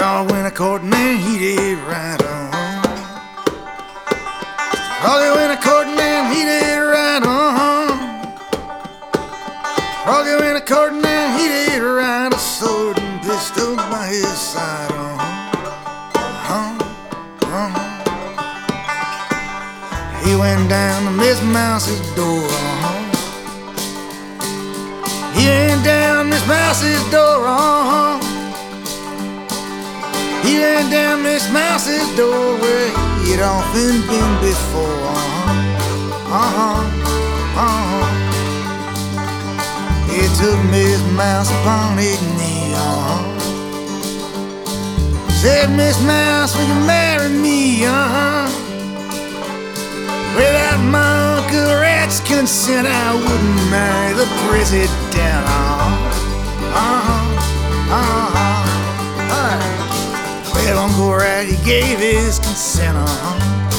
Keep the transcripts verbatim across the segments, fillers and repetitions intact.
Frog went a courting and he did right on. Froggy went a courting and he did right on. Froggy went a courting and he did right. A sword and pistol by his side on. Uh-huh. Uh-huh. He went down to Miss Mouse's door. Uh-huh. He went down Miss Mouse's door. Uh-huh. He went down Miss Mouse's door where he'd often been before. Uh-huh, uh-huh, uh-huh. He took Miss Mouse upon his knee. Uh-huh. Said, Miss Mouse, will you marry me? Uh-huh. Without my Uncle Rat's consent, I wouldn't marry the president. Uh-huh, uh-huh, uh-huh. Well, Uncle Rat, he gave his consent, uh-huh.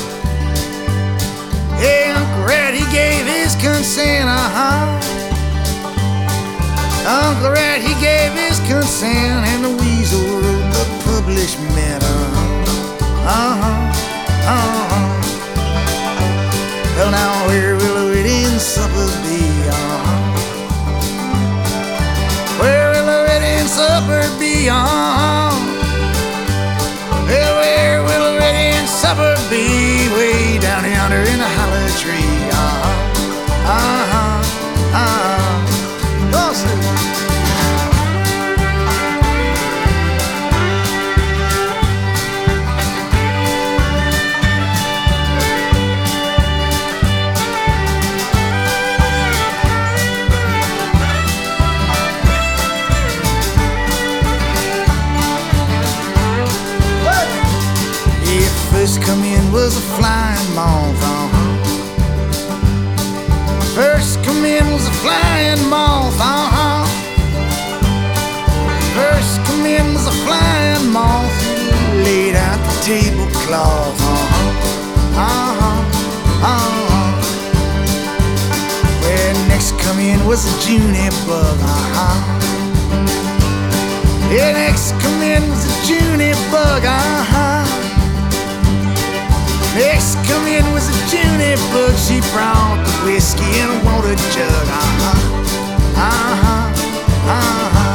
Yeah, Uncle Rat, he gave his consent, uh-huh. Uncle Rat, he gave his consent, and the weasel wrote the publishment, uh-huh. Uh-huh, uh-huh. Well, now where will the wedding supper be, uh-huh? Where will the wedding supper be, uh-huh? Well, where will the wedding supper be? Way down yonder in the hollow tree. Uh-huh, uh-huh, uh-huh. Go, sir. First come in was a flying moth, uh-huh. First come in was a flying moth, uh-huh. First come in was a flying moth, laid out the tablecloth, uh-huh. Uh-huh, uh-huh. Where next come in was a Junie bug, uh-huh. Yeah, next come in was a Junie bug, uh-huh. Next come in was a Junie bug. She brought the whiskey in a water jug. Uh-huh, uh-huh, uh-huh, uh.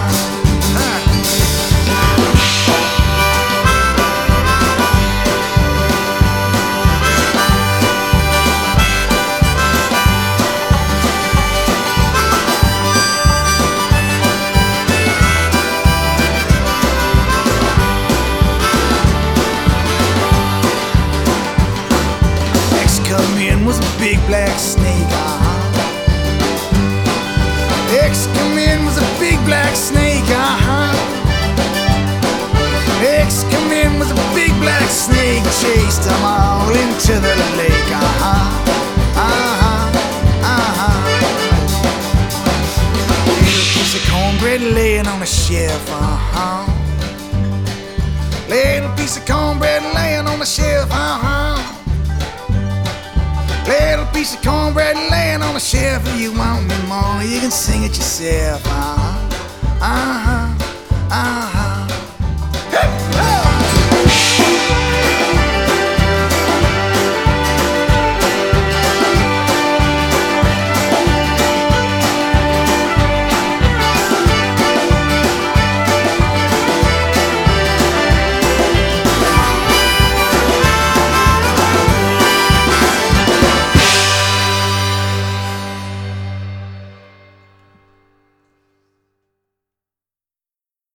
Was a big black snake, uh-huh. Next come in was a big black snake, uh-huh. Next come in was a big black snake, chased them all into the lake, uh-huh. Uh-huh, uh-huh. Little piece of cornbread laying on the shelf, uh-huh. Little piece of cornbread laying on the shelf, uh-huh. Little piece of cornbread laying on the shelf. If you want me more, you can sing it yourself. Uh-huh, uh-huh, uh-huh.